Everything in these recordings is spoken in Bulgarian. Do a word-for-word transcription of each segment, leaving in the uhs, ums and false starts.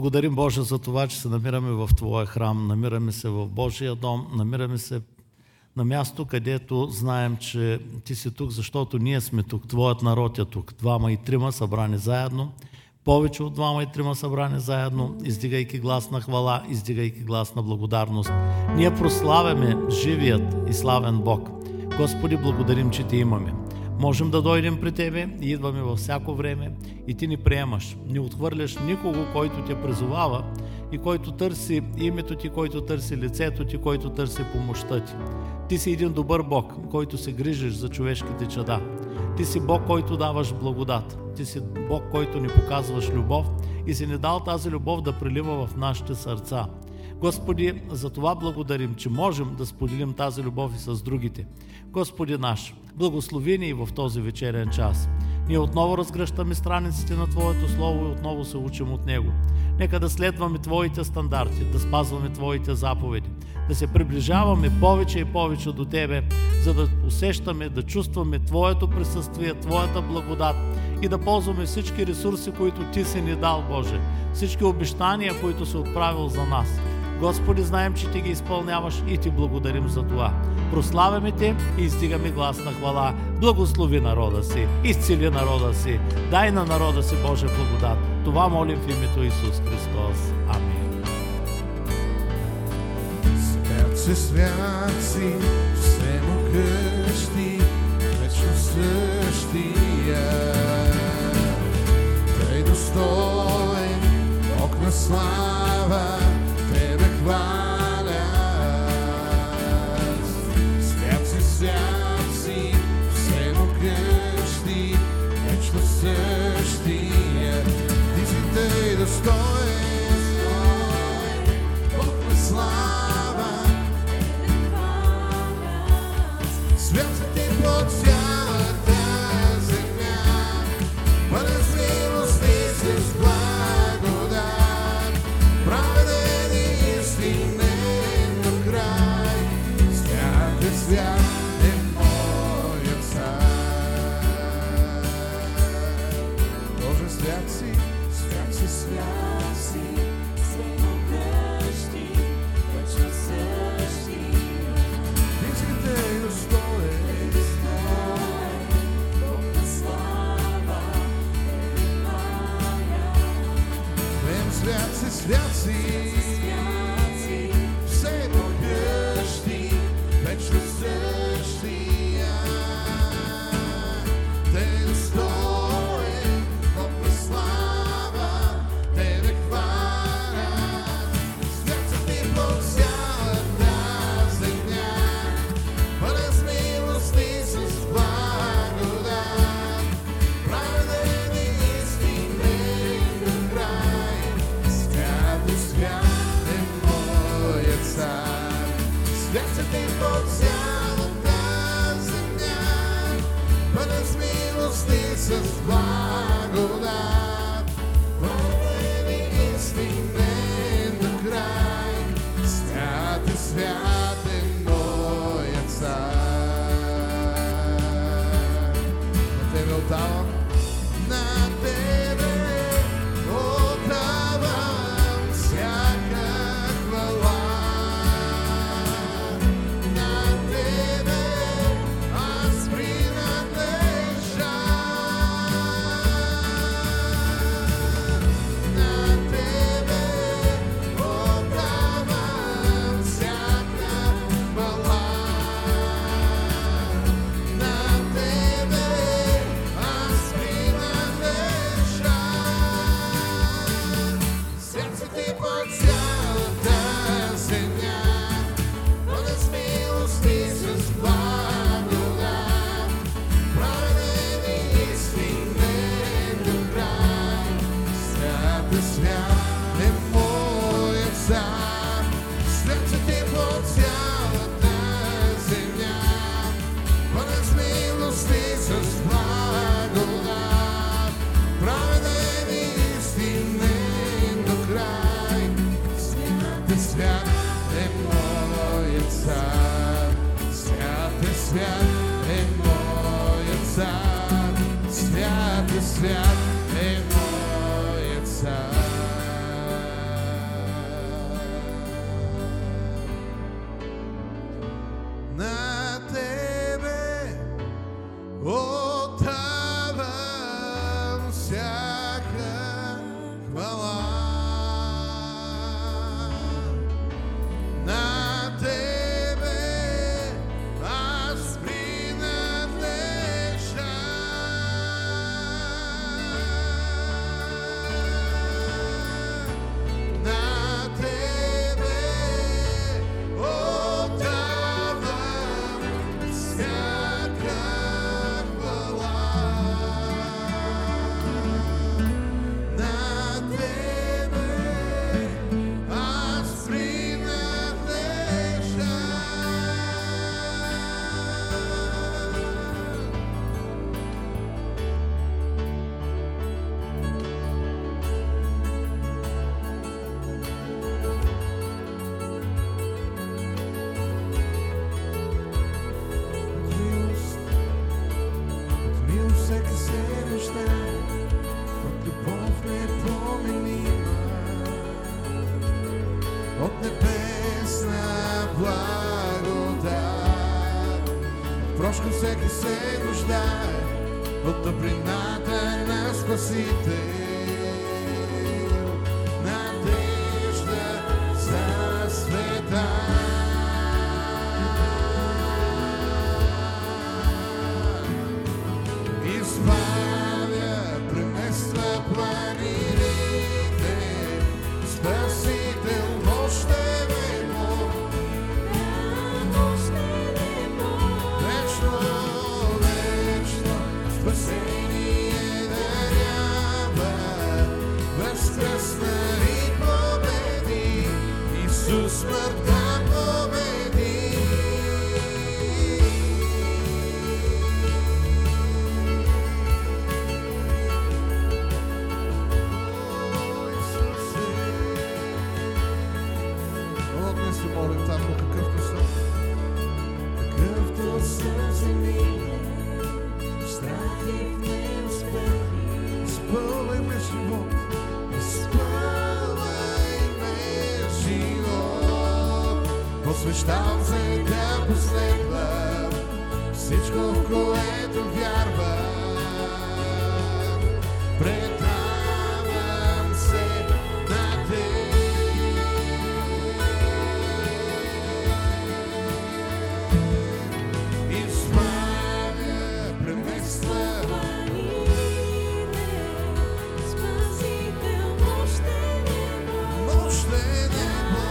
Благодарим, Боже, за това, че се намираме в Твоя храм, намираме се в Божия дом, намираме се на място, където знаем, че Ти си тук, защото ние сме тук, Твоят народ е тук, двама и трима събрани заедно, повече от двама и трима събрани заедно, издигайки глас на хвала, издигайки глас на благодарност. Ние прославяме живият и славен Бог. Господи, благодарим, че Ти имаме. Можем да дойдем при Тебе и идваме във всяко време и Ти ни приемаш. Не отхвърляш никого, който Те призовава и който търси името Ти, който търси лицето Ти, който търси помощта Ти. Ти си един добър Бог, който се грижиш за човешките чада. Ти си Бог, който даваш благодат. Ти си Бог, който ни показваш любов и си ни дал тази любов да прилива в нашите сърца. Господи, за това благодарим, че можем да споделим тази любов и с другите. Господи наш, благослови ни и в този вечерен час. Ние отново разгръщаме страниците на Твоето Слово и отново се учим от него. Нека да следваме Твоите стандарти, да спазваме Твоите заповеди, да се приближаваме повече и повече до Тебе, за да усещаме, да чувстваме Твоето присъствие, Твоята благодат и да ползваме всички ресурси, които Ти си ни дал, Боже, всички обещания, които си отправил за нас. Господи, знаем, че Ти ги изпълняваш и Ти благодарим за това. Прославяме Те и издигаме глас на хвала. Благослови народа си, изцели народа си, дай на народа си Божия благодат. Това молим в името Исус Христос. Амин. Свят си, свят си, всемогъщи, вечно същия. Тъй достоен, Бог на слава, Тебе хваля. Свят си, свят си, всемогъщи, вечно същия. Ти си тъй достоен, Бог на слава. Свят си Ти по цялата земя, пълен с милост и с благодат, праведен и истинен до край. Свят е, свят е моят цар. Боже, свят си, свят си, свят си, всемогъщи, вечно същия. Ти си тъй достоен, Бог на слава, Тебе хваля. Твоем свят си, свят си, Свят си, всемогъщи, вечно същия. Тъй достоен, Бог на слава, Тебе хваля. Свят си Ти по цялата земя, пълен с милост и с благодат, праведен и истинен до край. Свят е, свят е моят цар. Свят си Ти по цялата земя, пълен с милост и с благодат, праведен и истинен до край. Свят е, свят е моят цар. На Тебе отдавам, на Тебе отдавам всяка хвала. На Тебе аз принадлежа. На Тебе отдавам всяка хвала. На Тебе аз принадлежа. Свят си Ти по цялата земя, пълен с милост и с благодат, праведен и истинен до край. Свят е, свят е моят цар. Свят си Ти по цялата земя, пълен с милост и с благодат, праведен и истинен до край. Свят е, свят е моят цар. Свят е, свят е моят цар. Свят е, свят е моят цар. от небесна благодат. Прошко всеки се нуждае от топлината на Спасител. Надежда за света. Избавя, премества планините, Спасител мощен небо. Вечно, вечно спасение дарява, възкръсна и победи, Исус смъртта победи. О, днес се молим, Татко, какъвто съм. Какъвто съм Спъвай ме живот, спъвай ме живот. Посвещавам се да последвам всичко, в което вярвам. Предавам се на теб. Избавя, премества мощен небо.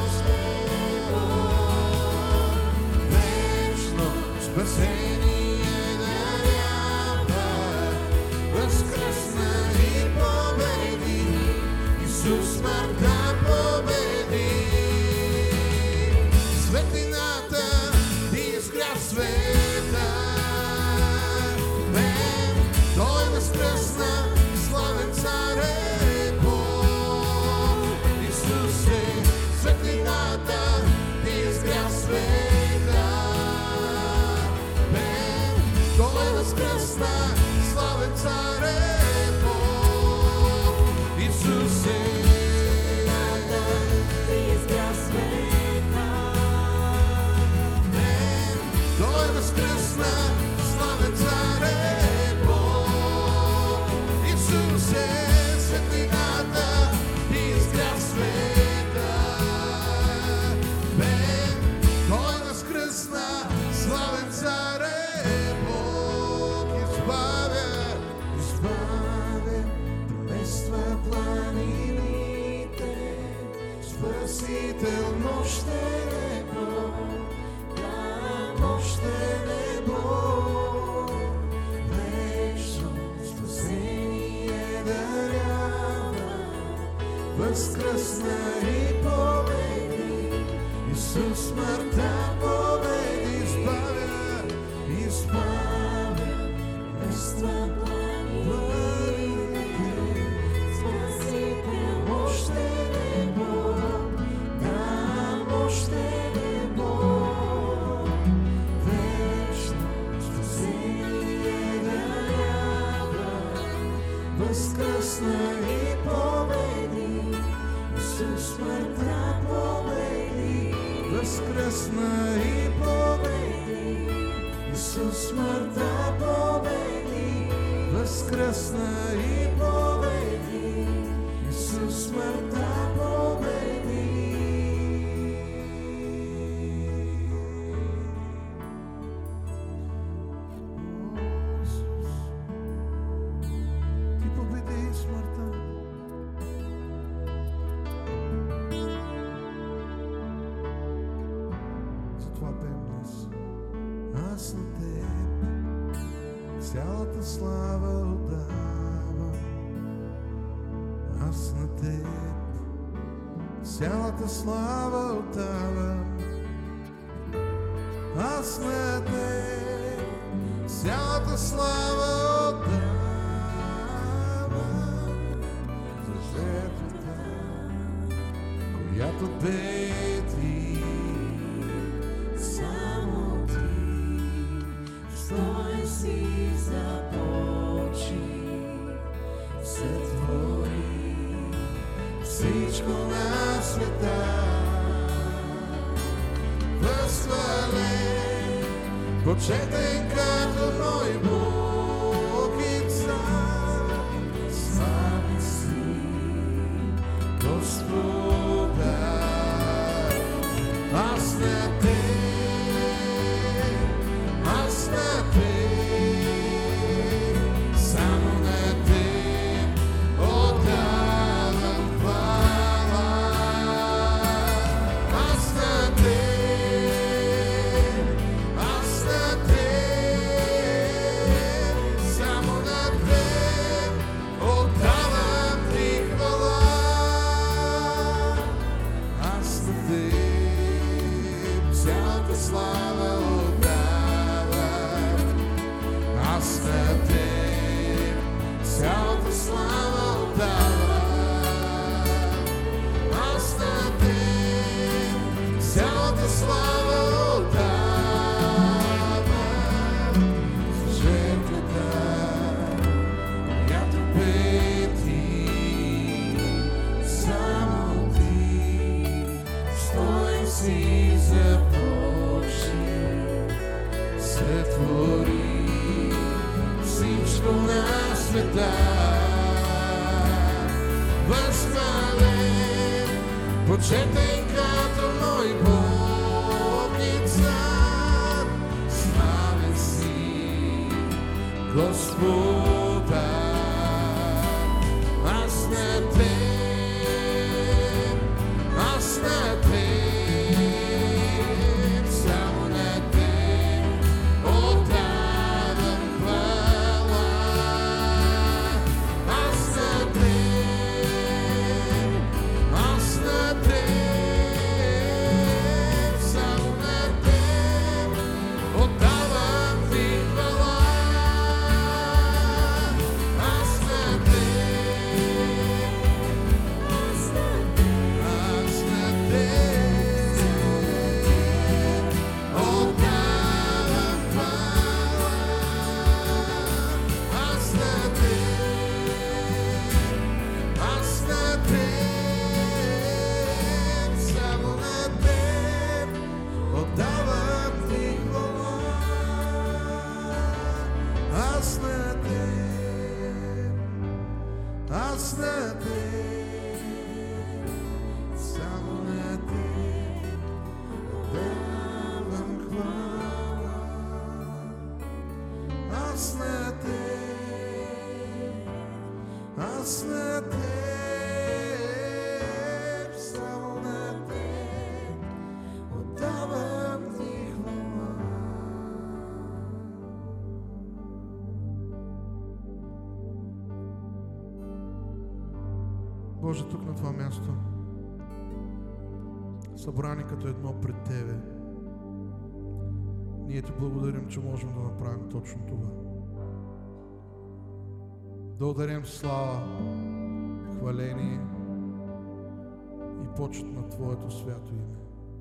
Вечно спасение дарява, възкръсна и победи, Исус смъртта победи. Светлината изгря света, мен Той възкръсна, славен цар е Бог. Исусе, светлината изгря света, мен Той възкръсна, славен цар е Бог. Исусе, мен Той възкръсна, славен цар е Бог. Исусе, светлината изгря света, мен Той възкръсна, славен цар е Бог. Избавя, избавя, премества планините, Спасител мощен е Бог, мощен е Бог. Вечно спасение дарява, възкръсна и победи, Исус смъртта победи. Избавя, избавя, премества планините, мощен е Бог, да, мощен е Бог. Вечно спасение дарява, възкръсна и победи, Исус смъртта победи. Възкръсна и победи, Исус смъртта победи. Възкръсна и победи, Исус смъртта победи. Ти победи смъртта. Затова пеем днес. Аз на теб цялата слава отдавам. Аз на теб цялата слава отдавам. Аз на теб цялата слава отдавам. За жертвата, която бе ти, само ти, Стой си започи, сътвори всичко на света. възхвален, почетен като мой Бог и Цар. Славен си, Господа, аз на Теб, аз на Теб, само на Теб отдавам хвала. Аз на Теб, аз на Теб, само на Теб отдавам Ти хвала. Аз на Теб цялата слава отдавам. Аз на Теб цялата слава отдавам. Аз на Теб цялата слава отдавам. За жертвата, която бе Ти, само Ти, стоен си започни, сътвори всичко на света. Възхвален, почетен като мой Бог и Цар. Славен си, Господа, аз на Теб, аз на Теб, само на Теб отдавам хвала. Аз на Теб, аз на Теб, само на Теб отдавам Ти хвала. Аз на Теб, аз на Теб, аз на Теб отдавам хвала. Аз на Теб, аз на Теб, само на Теб отдавам Ти хвала. Аз на Теб, аз на Теб, само на Теб отдавам хвала. Аз на Теб, аз на Теб, само на Теб отдавам Ти хвала. Боже, тук на това място, събрани като едно пред Тебе, ние Ти благодарим, че можем да направим точно това. Да ударим слава, хваление и почет на Твоето свято име.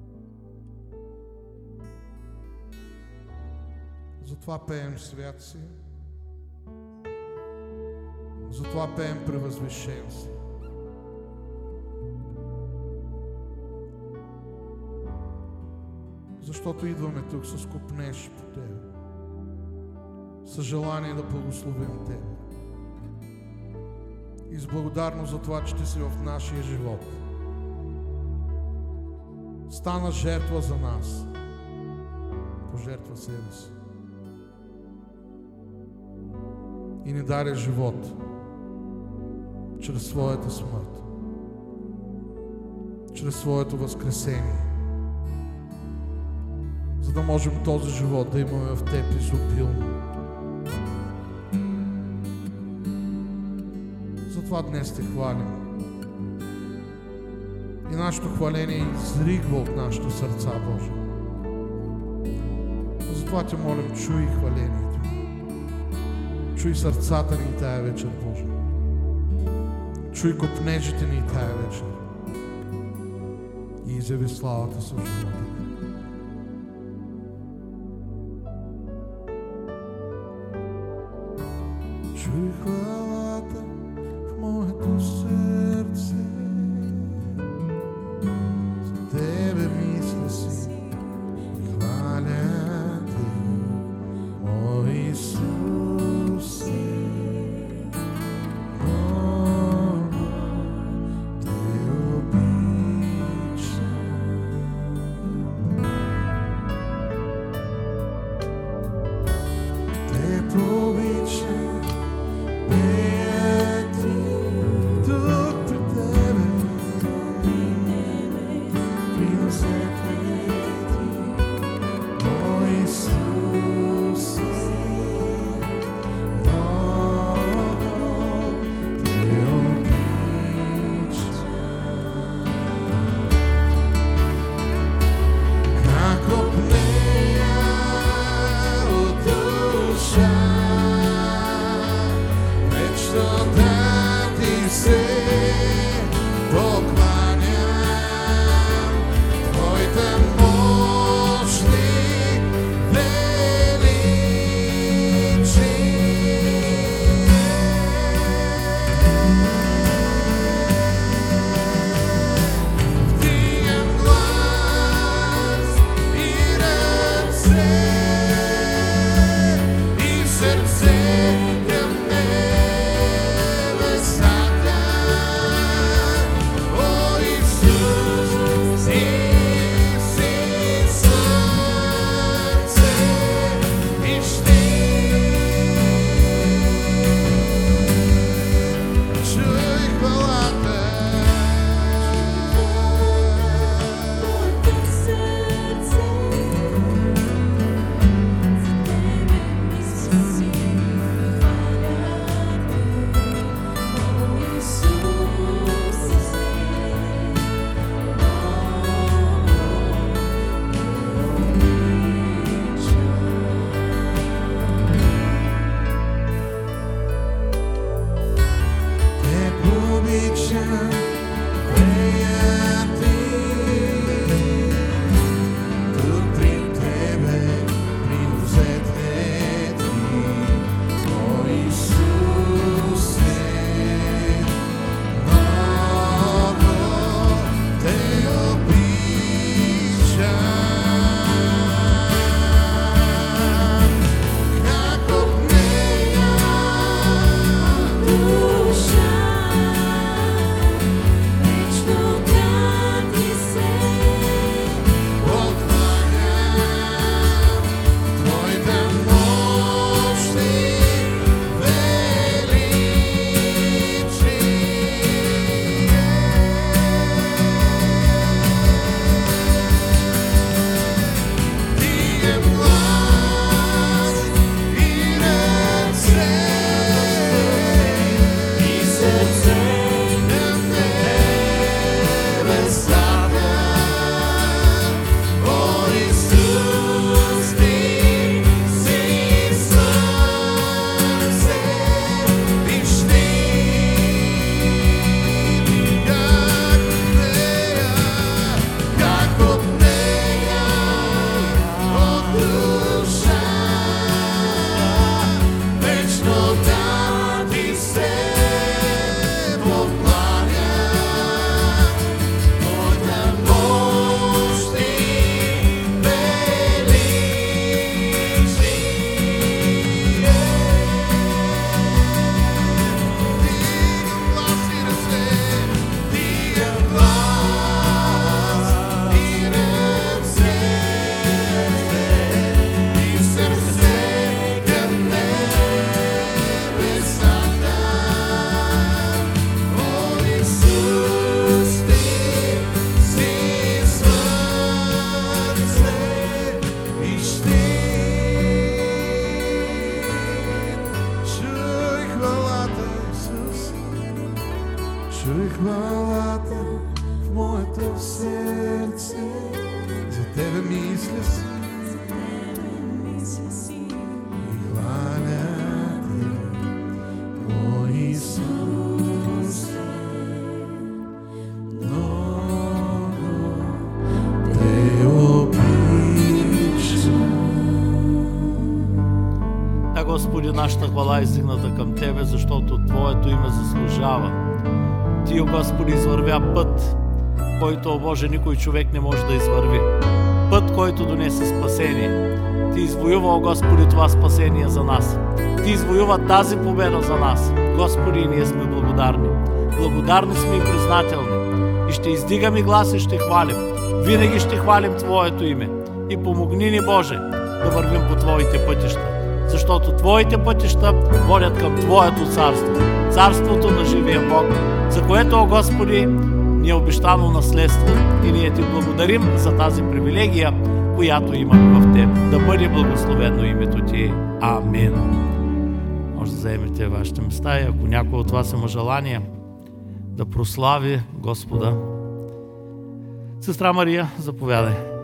Затова пеем свят си, затова пеем превъзвишен си. Защото идваме тук с копнеж по Тебе, с желание да благословим Тебе. И с благодарност за това, че Ти си в нашия живот. Стана жертва за нас. Пожертва себе си. И ни даде живот чрез своята смърт, чрез своето възкресение, за да можем този живот да имаме в Теб изобилно. Затова днес Те хвалим. И нашето хваление изригва от нашето сърца, Боже. Затова Те молим, чуй хвалението ни. Чуй сърцата ни тая вечер, Боже. Чуй копнежите ни тая вечер. И изяви славата си в живота ни. Чуй хвалата в моето сърце. За Тебе мисля си глас идем все и в сърце към небесата. О, Исус, ти си слънце и щит. Чуй хвалата, Исус, чуй хвалата в моето сърце. За Тебе мисля си и хваля Те, о Исус. Много Те обичам. Да, Господи, нашата хвала е издигната към Тебе, защото Твоето име заслужава. Ти, о Господи, извървя път, който, о Боже, никой човек не може да извърви. Път, който донесе спасение. Ти извоюва, о Господи, това спасение за нас. Ти извоюва тази победа за нас. Господи, и ние сме благодарни. Благодарни сме и признателни. И ще издигаме глас и ще хвалим. Винаги ще хвалим Твоето име. И помогни ни, Боже, да вървим по Твоите пътища. Защото Твоите пътища водят към Твоето царство. Царството на живия Бог, за което, о Господи, ни е обещано наследство. И ние Ти благодарим за тази привилегия, която имаме в Теб. Да бъде благословено името Ти. Амин. Може да заемете вашите места и ако някой от вас има желание да прослави Господа. Сестра Мария, заповядай.